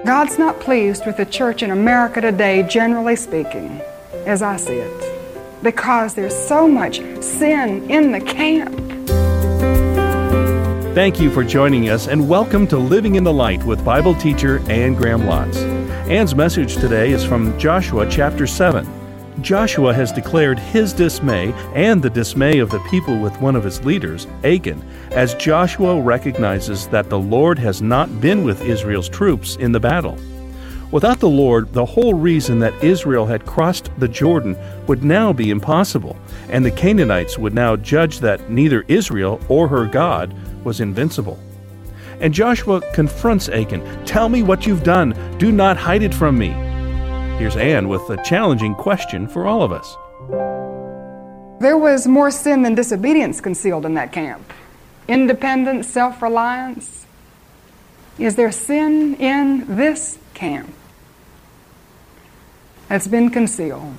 God's not pleased with the church in America today, generally speaking, as I see it, because there's so much sin in the camp. Thank you for joining us, and welcome to Living in the Light with Bible teacher Ann Graham Lotz. Ann's message today is from Joshua chapter 7. Joshua has declared his dismay and the dismay of the people with one of his leaders, Achan, as Joshua recognizes that the Lord has not been with Israel's troops in the battle. Without the Lord, the whole reason that Israel had crossed the Jordan would now be impossible, and the Canaanites would now judge that neither Israel or her God was invincible. And Joshua confronts Achan. "Tell me what you've done. Do not hide it from me." Here's Ann with a challenging question for all of us. There was more sin than disobedience concealed in that camp. Independence, self-reliance. Is there sin in this camp that's been concealed?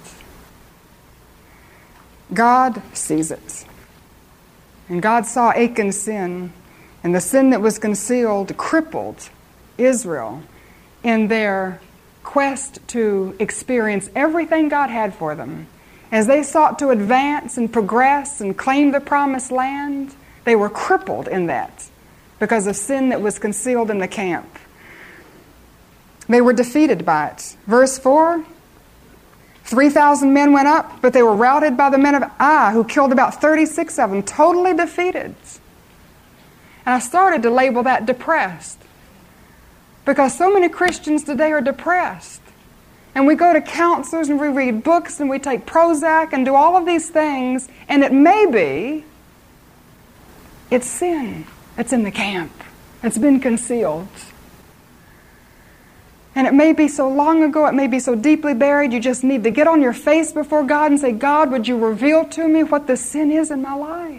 God sees it. And God saw Achan's sin, and the sin that was concealed crippled Israel in their quest to experience everything God had for them. As they sought to advance and progress and claim the promised land, they were crippled in that because of sin that was concealed in the camp. They were defeated by it. Verse 4, 3,000 men went up, but they were routed by the men of Ai, who killed about 36 of them, totally defeated. And I started to label that depressed, because so many Christians today are depressed. And we go to counselors and we read books and we take Prozac and do all of these things, and it may be it's sin that's in the camp. It's been concealed. And it may be so long ago, it may be so deeply buried, you just need to get on your face before God and say, "God, would you reveal to me what the sin is in my life?"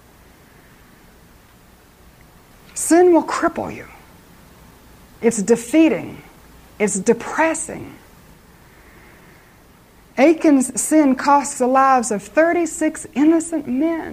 Sin will cripple you. It's defeating. It's depressing. Achan's sin costs the lives of 36 innocent men.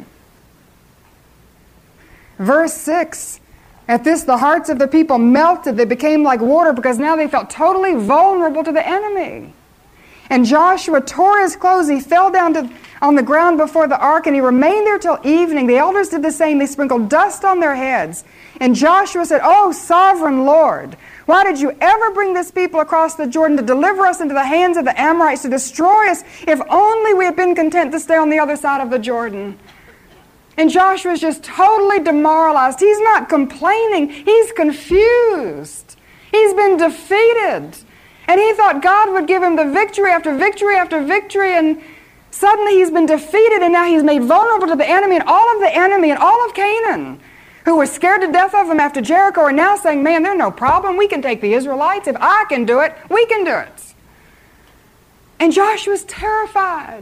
Verse 6, at this the hearts of the people melted. They became like water because now they felt totally vulnerable to the enemy. And Joshua tore his clothes. He fell down on the ground before the ark, and he remained there till evening. The elders did the same. They sprinkled dust on their heads. And Joshua said, "Oh, sovereign Lord, why did you ever bring this people across the Jordan to deliver us into the hands of the Amorites to destroy us? If only we had been content to stay on the other side of the Jordan." And Joshua's just totally demoralized. He's not complaining. He's confused. He's been defeated. And he thought God would give him the victory after victory after victory, and suddenly he's been defeated, and now he's made vulnerable to the enemy, and all of the enemy and all of Canaan, who were scared to death of him after Jericho, are now saying, "Man, there's no problem. We can take the Israelites. If I can do it, we can do it." And Joshua's terrified.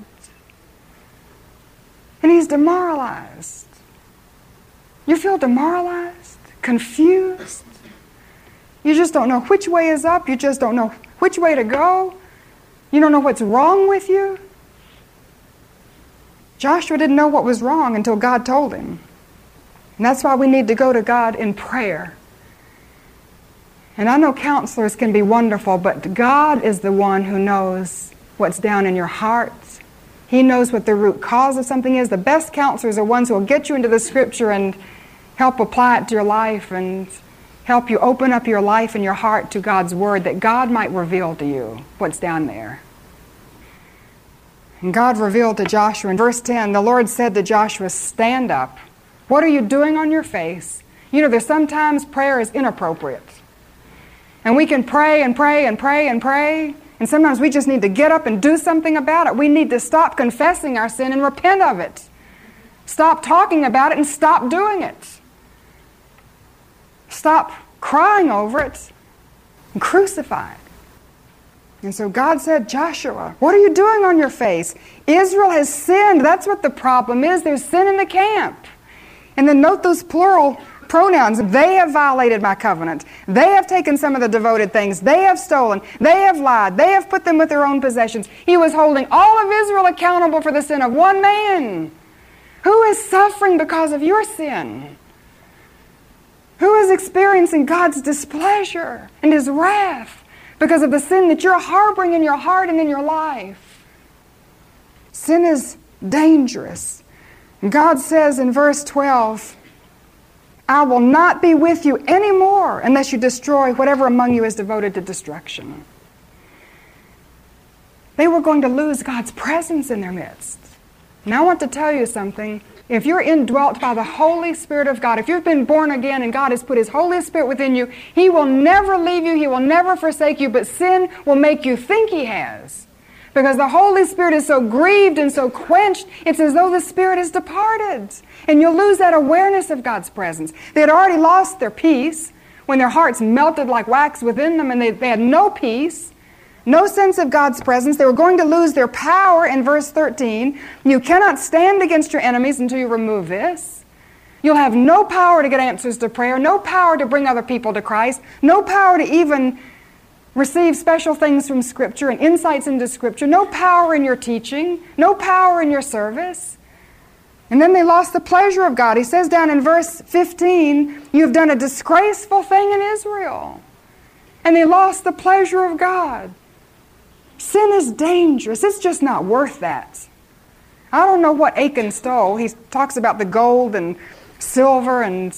And he's demoralized. You feel demoralized, confused. You just don't know which way is up. You just don't know which way to go. You don't know what's wrong with you. Joshua didn't know what was wrong until God told him. And that's why we need to go to God in prayer. And I know counselors can be wonderful, but God is the one who knows what's down in your heart. He knows what the root cause of something is. The best counselors are ones who will get you into the Scripture and help apply it to your life and help you open up your life and your heart to God's Word, that God might reveal to you what's down there. And God revealed to Joshua in verse 10, the Lord said to Joshua, "Stand up. What are you doing on your face?" You know, there's sometimes prayer is inappropriate. And we can pray and pray and pray and pray, and sometimes we just need to get up and do something about it. We need to stop confessing our sin and repent of it. Stop talking about it and stop doing it. Stop crying over it and crucify it. And so God said, "Joshua, what are you doing on your face? Israel has sinned." That's what the problem is. There's sin in the camp. And then note those plural pronouns. They have violated my covenant. They have taken some of the devoted things. They have stolen. They have lied. They have put them with their own possessions. He was holding all of Israel accountable for the sin of one man. Who is suffering because of your sin? Who is experiencing God's displeasure and His wrath because of the sin that you're harboring in your heart and in your life? Sin is dangerous. God says in verse 12, I will not be with you anymore unless you destroy whatever among you is devoted to destruction. They were going to lose God's presence in their midst. Now I want to tell you something. If you're indwelt by the Holy Spirit of God, if you've been born again and God has put His Holy Spirit within you, He will never leave you, He will never forsake you, but sin will make you think He has. Because the Holy Spirit is so grieved and so quenched, it's as though the Spirit has departed. And you'll lose that awareness of God's presence. They had already lost their peace when their hearts melted like wax within them and they had no peace. No sense of God's presence. They were going to lose their power in verse 13. You cannot stand against your enemies until you remove this. You'll have no power to get answers to prayer, no power to bring other people to Christ, no power to even receive special things from Scripture and insights into Scripture, no power in your teaching, no power in your service. And then they lost the pleasure of God. He says down in verse 15, you've done a disgraceful thing in Israel. And they lost the pleasure of God. Sin is dangerous. It's just not worth that. I don't know what Achan stole. He talks about the gold and silver, and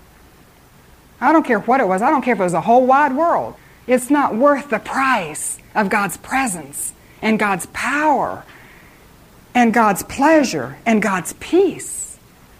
I don't care what it was. I don't care if it was the whole wide world. It's not worth the price of God's presence and God's power and God's pleasure and God's peace.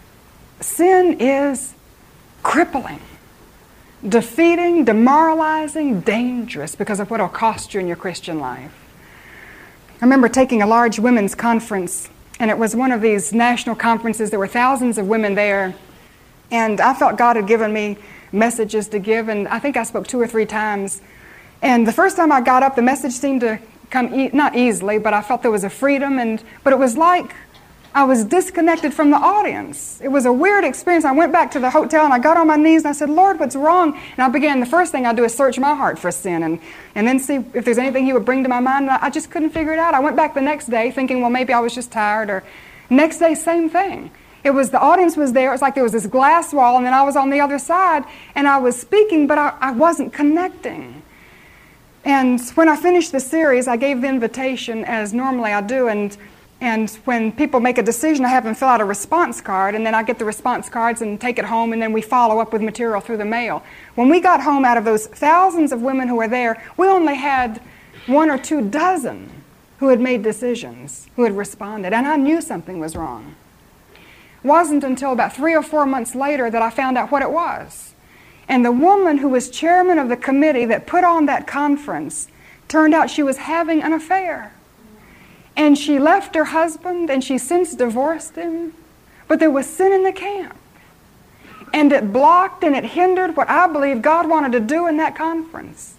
Sin is crippling, defeating, demoralizing, dangerous because of what it'll cost you in your Christian life. I remember taking a large women's conference, and it was one of these national conferences. There were thousands of women there, and I felt God had given me messages to give, and I think I spoke 2 or 3 times. And the first time I got up, the message seemed to come not easily, but I felt there was a freedom, but it was like I was disconnected from the audience. It was a weird experience. I went back to the hotel and I got on my knees and I said, Lord, what's wrong? And the first thing I do is search my heart for sin and then see if there's anything He would bring to my mind. And I just couldn't figure it out. I went back the next day thinking, well, maybe I was just tired. Or next day, same thing. The audience was there. It was like there was this glass wall and then I was on the other side and I was speaking, but I wasn't connecting. And when I finished the series, I gave the invitation as normally I do, and when people make a decision, I have them fill out a response card, and then I get the response cards and take it home, and then we follow up with material through the mail. When we got home, out of those thousands of women who were there, we only had 1 or 2 dozen who had made decisions, who had responded, and I knew something was wrong. It wasn't until about 3 or 4 months later that I found out what it was. And the woman who was chairman of the committee that put on that conference, turned out she was having an affair. And she left her husband, and she since divorced him. But there was sin in the camp. And it blocked and it hindered what I believe God wanted to do in that conference.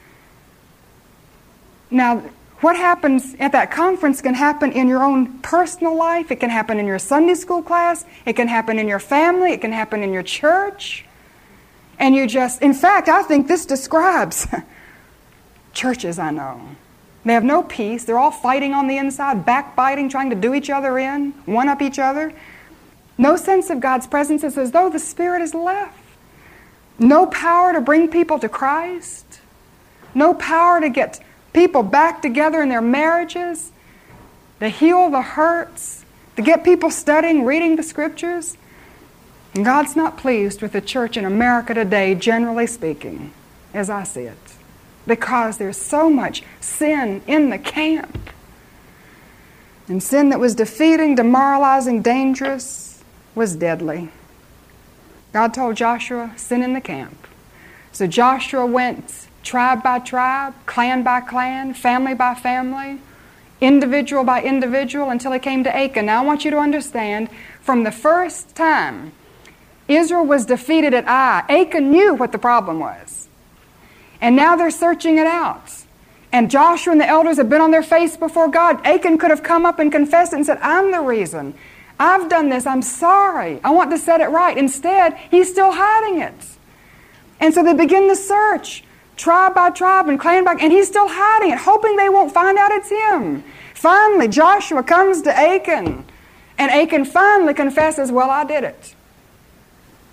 Now, what happens at that conference can happen in your own personal life. It can happen in your Sunday school class. It can happen in your family. It can happen in your church. And in fact, I think this describes churches I know. They have no peace. They're all fighting on the inside, backbiting, trying to do each other in, one-up each other. No sense of God's presence. It's as though the Spirit is left. No power to bring people to Christ. No power to get people back together in their marriages, to heal the hurts, to get people studying, reading the Scriptures. And God's not pleased with the church in America today, generally speaking, as I see it, because there's so much sin in the camp. And sin that was defeating, demoralizing, dangerous, was deadly. God told Joshua, sin in the camp. So Joshua went tribe by tribe, clan by clan, family by family, individual by individual, until he came to Achan. Now I want you to understand, from the first time Israel was defeated at Ai, Achan knew what the problem was. And now they're searching it out. And Joshua and the elders have been on their face before God. Achan could have come up and confessed it and said, I'm the reason. I've done this. I'm sorry. I want to set it right. Instead, he's still hiding it. And so they begin the search, tribe by tribe and clan by, and he's still hiding it, hoping they won't find out it's him. Finally, Joshua comes to Achan, and Achan finally confesses, well, I did it.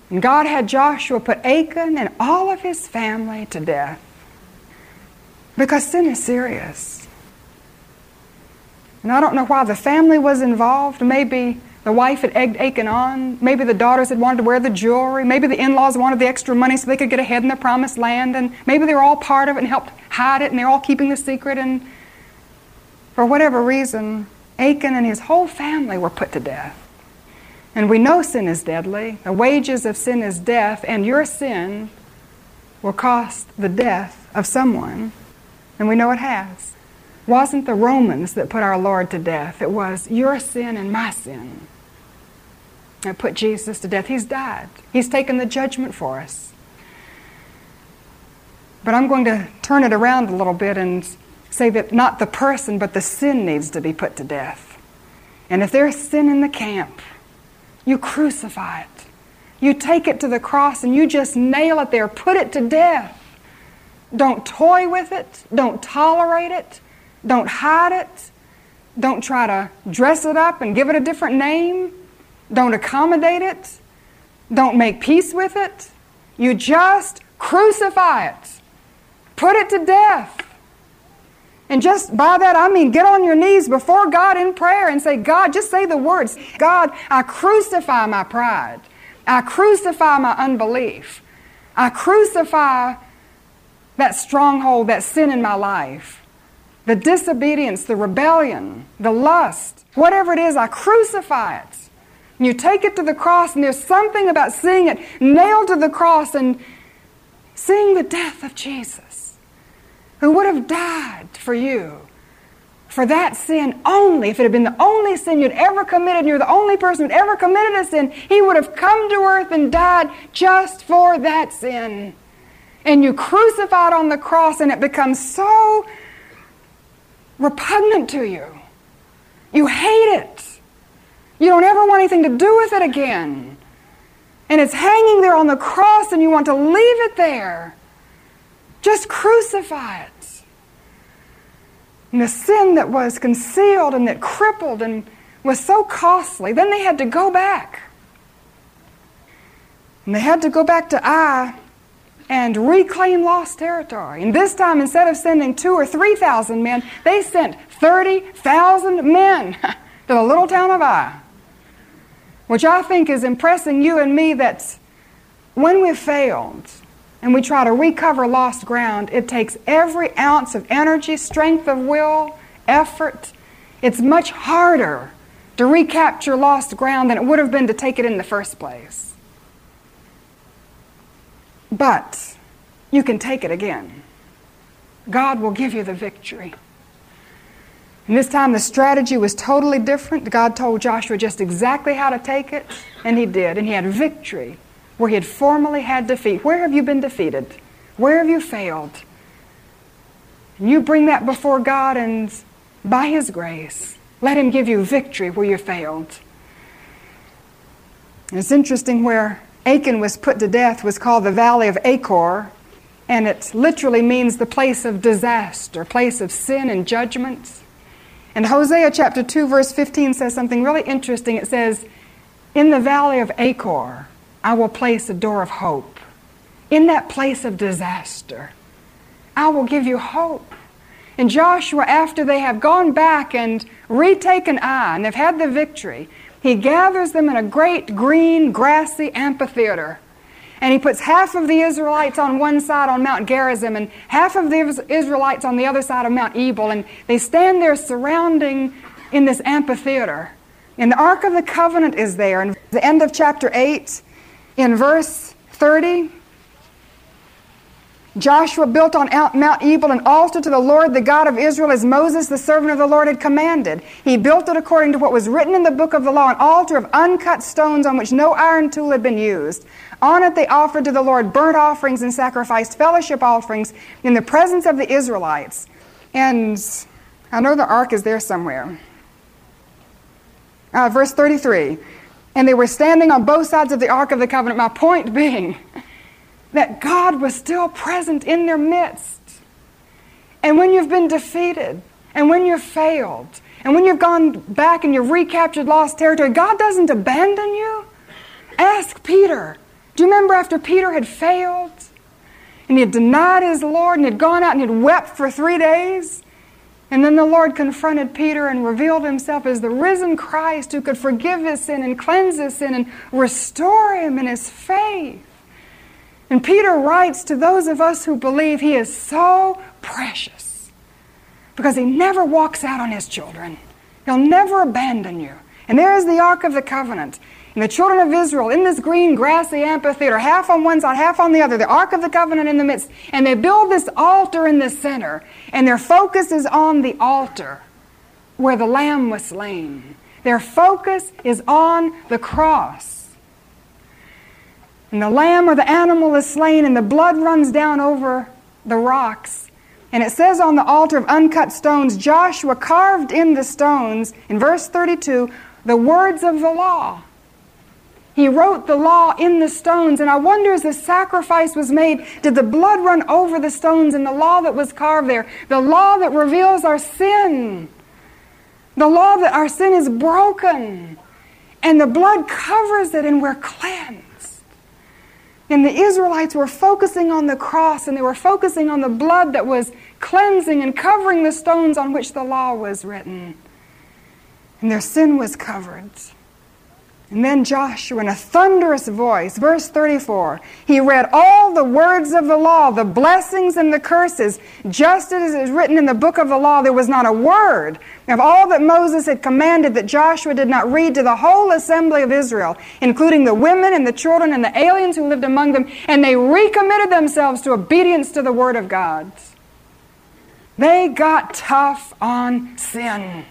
And God had Joshua put Achan and all of his family to death. Because sin is serious. And I don't know why the family was involved. Maybe the wife had egged Achan on. Maybe the daughters had wanted to wear the jewelry. Maybe the in-laws wanted the extra money so they could get ahead in the promised land. And maybe they were all part of it and helped hide it, and they're all keeping the secret. And for whatever reason, Achan and his whole family were put to death. And we know sin is deadly. The wages of sin is death, and your sin will cost the death of someone. And we know it has. It wasn't the Romans that put our Lord to death. It was your sin and my sin that put Jesus to death. He's died. He's taken the judgment for us. But I'm going to turn it around a little bit and say that not the person, but the sin needs to be put to death. And if there's sin in the camp, you crucify it. You take it to the cross and you just nail it there. Put it to death. Don't toy with it. Don't tolerate it. Don't hide it. Don't try to dress it up and give it a different name. Don't accommodate it. Don't make peace with it. You just crucify it. Put it to death. And just by that, I mean get on your knees before God in prayer and say, God, just say the words. God, I crucify my pride. I crucify my unbelief. I crucify that stronghold, that sin in my life. The disobedience, the rebellion, the lust, whatever it is, I crucify it. And you take it to the cross, and there's something about seeing it nailed to the cross and seeing the death of Jesus, who would have died for you, for that sin only. If it had been the only sin you'd ever committed, and you're the only person who'd ever committed a sin, He would have come to earth and died just for that sin. And you crucified on the cross, and it becomes so repugnant to you. You hate it. You don't ever want anything to do with it again. And it's hanging there on the cross, and you want to leave it there. Just crucify it. And the sin that was concealed and that crippled and was so costly, then they had to go back. And they had to go back to Ai and reclaim lost territory. And this time, instead of sending 2,000 or 3,000 men, they sent 30,000 men to the little town of Ai. Which I think is impressing you and me that when we've failed and we try to recover lost ground, it takes every ounce of energy, strength of will, effort. It's much harder to recapture lost ground than it would have been to take it in the first place. But you can take it again. God will give you the victory. And this time the strategy was totally different. God told Joshua just exactly how to take it, and he did. And he had victory where he had formerly had defeat. Where have you been defeated? Where have you failed? And you bring that before God, and by His grace, let Him give you victory where you failed. And it's interesting, where Achan was put to death was called the Valley of Achor, and it literally means the place of disaster, place of sin and judgment. And Hosea chapter 2 verse 15 says something really interesting. It says, in the Valley of Achor, I will place a door of hope. In that place of disaster, I will give you hope. And Joshua, after they have gone back and retaken Ai, and they've had the victory, he gathers them in a great green, grassy amphitheater. And he puts half of the Israelites on one side on Mount Gerizim and half of the Israelites on the other side of Mount Ebal. And they stand there surrounding in this amphitheater. And the Ark of the Covenant is there. And at the end of chapter 8, in verse 30, Joshua built on Mount Ebal an altar to the Lord, the God of Israel, as Moses, the servant of the Lord, had commanded. He built it according to what was written in the book of the law, an altar of uncut stones on which no iron tool had been used. On it they offered to the Lord burnt offerings and sacrificed fellowship offerings in the presence of the Israelites. And I know the ark is there somewhere. Verse 33. And they were standing on both sides of the Ark of the Covenant. My point being that God was still present in their midst. And when you've been defeated, and when you've failed, and when you've gone back and you've recaptured lost territory, God doesn't abandon you. Ask Peter Do you remember after Peter had failed and he had denied his Lord and had gone out and had wept for 3 days? And then the Lord confronted Peter and revealed himself as the risen Christ who could forgive his sin and cleanse his sin and restore him in his faith. And Peter writes to those of us who believe he is so precious because he never walks out on his children. He'll never abandon you. And there is the Ark of the Covenant. And the children of Israel in this green grassy amphitheater, half on one side, half on the other, the Ark of the Covenant in the midst. And they build this altar in the center. And their focus is on the altar where the Lamb was slain. Their focus is on the cross. And the lamb or the animal is slain and the blood runs down over the rocks. And it says on the altar of uncut stones, Joshua carved in the stones, in verse 32, the words of the law. He wrote the law in the stones, and I wonder as the sacrifice was made, did the blood run over the stones and the law that was carved there? The law that reveals our sin. The law that our sin is broken. And the blood covers it and we're cleansed. And the Israelites were focusing on the cross and they were focusing on the blood that was cleansing and covering the stones on which the law was written. And their sin was covered. And then Joshua, in a thunderous voice, verse 34, he read all the words of the law, the blessings and the curses, just as it is written in the book of the law. There was not a word of all that Moses had commanded that Joshua did not read to the whole assembly of Israel, including the women and the children and the aliens who lived among them, and they recommitted themselves to obedience to the word of God. They got tough on sin.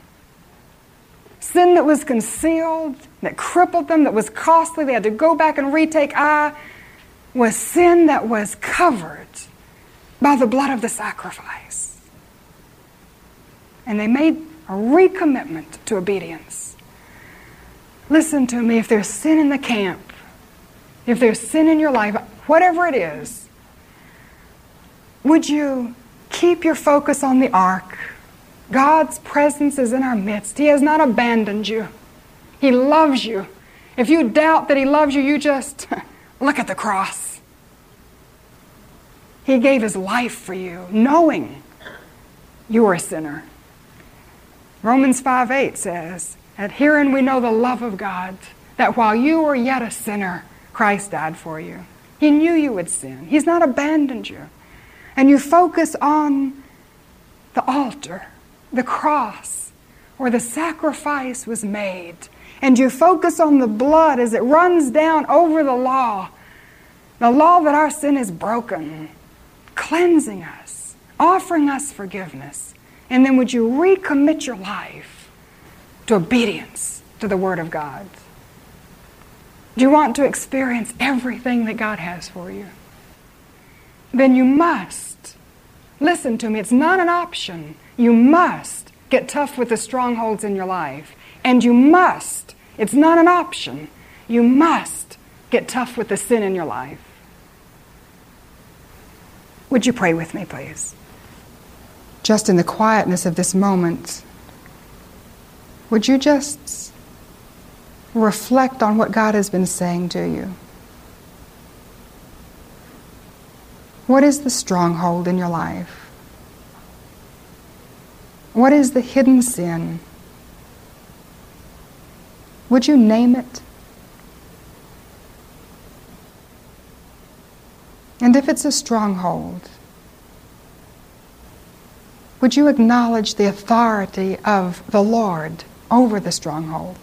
Sin that was concealed, that crippled them, that was costly, they had to go back and retake was sin that was covered by the blood of the sacrifice. And they made a recommitment to obedience. Listen to me, if there's sin in the camp, if there's sin in your life, whatever it is, would you keep your focus on the ark? God's presence is in our midst. He has not abandoned you. He loves you. If you doubt that He loves you, you just look at the cross. He gave His life for you, knowing you are a sinner. Romans 5:8 says, that herein we know the love of God, that while you were yet a sinner, Christ died for you. He knew you would sin. He's not abandoned you. And you focus on the altar, the cross, where the sacrifice was made. And you focus on the blood as it runs down over the law that our sin is broken, cleansing us, offering us forgiveness. And then would you recommit your life to obedience to the Word of God? Do you want to experience everything that God has for you? Then you must, listen to me, it's not an option. You must get tough with the strongholds in your life. And you must, it's not an option, you must get tough with the sin in your life. Would you pray with me, please? Just in the quietness of this moment, would you just reflect on what God has been saying to you? What is the stronghold in your life? What is the hidden sin? Would you name it? And if it's a stronghold, would you acknowledge the authority of the Lord over the stronghold?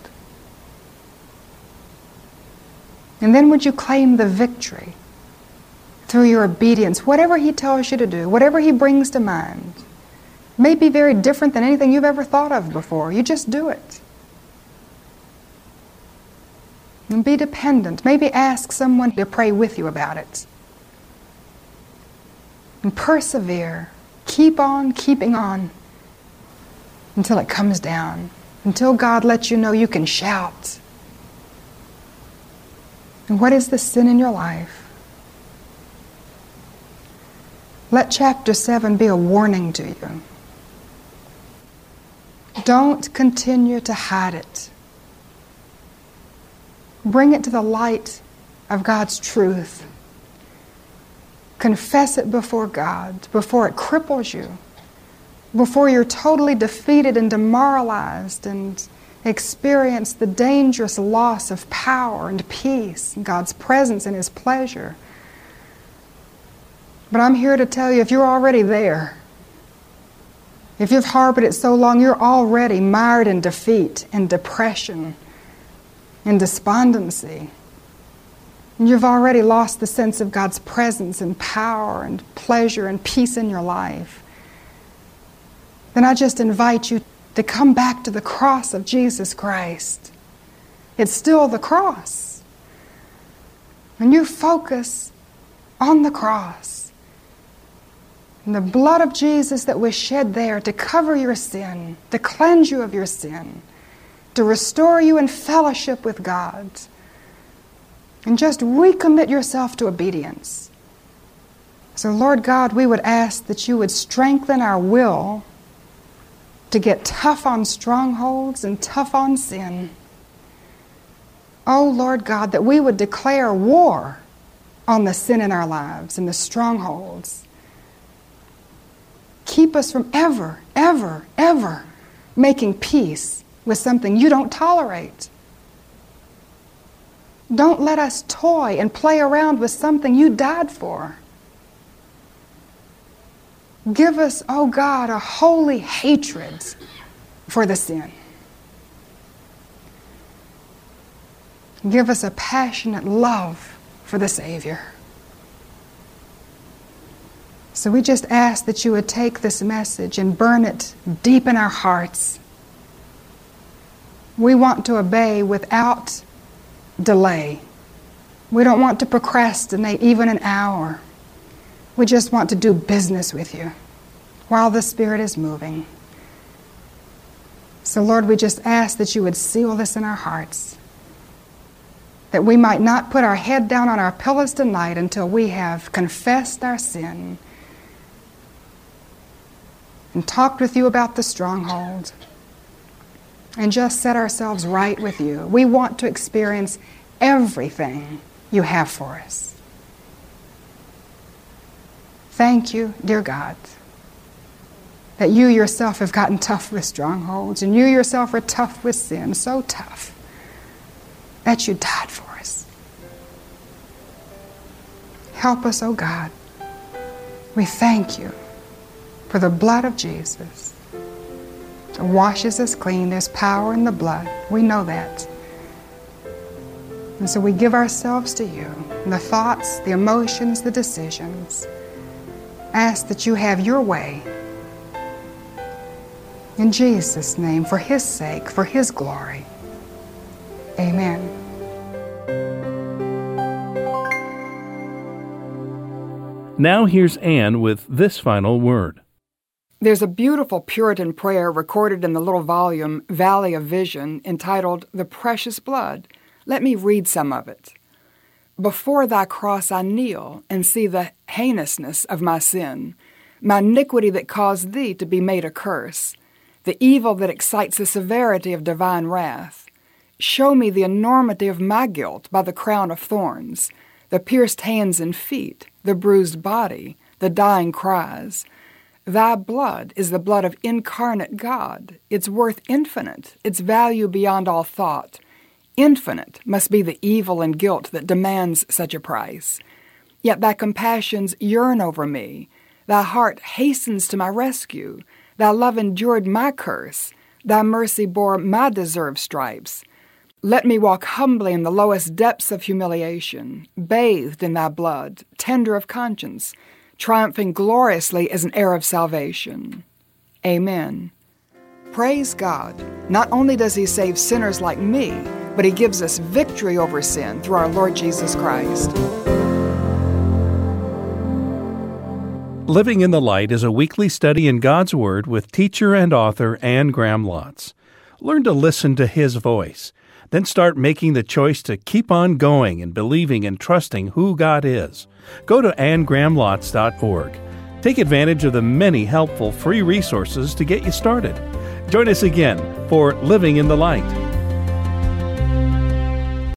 And then would you claim the victory through your obedience, whatever He tells you to do, whatever He brings to mind? May be very different than anything you've ever thought of before. You just do it. And be dependent. Maybe ask someone to pray with you about it. And persevere. Keep on keeping on until it comes down. Until God lets you know you can shout. And what is the sin in your life? Let chapter 7 be a warning to you. Don't continue to hide it. Bring it to the light of God's truth. Confess it before God, before it cripples you, before you're totally defeated and demoralized and experience the dangerous loss of power and peace, and God's presence and His pleasure. But I'm here to tell you, if you're already there, if you've harbored it so long, you're already mired in defeat and depression and despondency. And you've already lost the sense of God's presence and power and pleasure and peace in your life. Then I just invite you to come back to the cross of Jesus Christ. It's still the cross. And you focus on the cross and the blood of Jesus that was shed there to cover your sin, to cleanse you of your sin, to restore you in fellowship with God. And just recommit yourself to obedience. So, Lord God, we would ask that you would strengthen our will to get tough on strongholds and tough on sin. Oh, Lord God, that we would declare war on the sin in our lives and the strongholds. Keep us from ever, ever, ever making peace with something you don't tolerate. Don't let us toy and play around with something you died for. Give us, oh God, a holy hatred for the sin. Give us a passionate love for the Savior. So we just ask that you would take this message and burn it deep in our hearts. We want to obey without delay. We don't want to procrastinate even an hour. We just want to do business with you while the Spirit is moving. So Lord, we just ask that you would seal this in our hearts, that we might not put our head down on our pillows tonight until we have confessed our sin and talked with you about the stronghold and just set ourselves right with you. We want to experience everything you have for us. Thank you, dear God, that you yourself have gotten tough with strongholds, and you yourself are tough with sin, so tough that you died for us. Help us, oh God. We thank you for the blood of Jesus. It washes us clean. There's power in the blood. We know that. And so we give ourselves to you, the thoughts, the emotions, the decisions. Ask that you have your way. In Jesus' name, for His sake, for His glory. Amen. Now here's Anne with this final word. There's a beautiful Puritan prayer recorded in the little volume, Valley of Vision, entitled The Precious Blood. Let me read some of it. Before thy cross I kneel and see the heinousness of my sin, my iniquity that caused thee to be made a curse, the evil that excites the severity of divine wrath. Show me the enormity of my guilt by the crown of thorns, the pierced hands and feet, the bruised body, the dying cries. Thy blood is the blood of incarnate God, its worth infinite, its value beyond all thought. Infinite must be the evil and guilt that demands such a price. Yet thy compassions yearn over me. Thy heart hastens to my rescue. Thy love endured my curse. Thy mercy bore my deserved stripes. Let me walk humbly in the lowest depths of humiliation, bathed in thy blood, tender of conscience, triumphing gloriously as an heir of salvation. Amen. Praise God. Not only does He save sinners like me, but He gives us victory over sin through our Lord Jesus Christ. Living in the Light is a weekly study in God's Word with teacher and author Anne Graham Lotz. Learn to listen to His voice. Then start making the choice to keep on going and believing and trusting who God is. Go to AnneGrahamLotz.org. Take advantage of the many helpful free resources to get you started. Join us again for Living in the Light.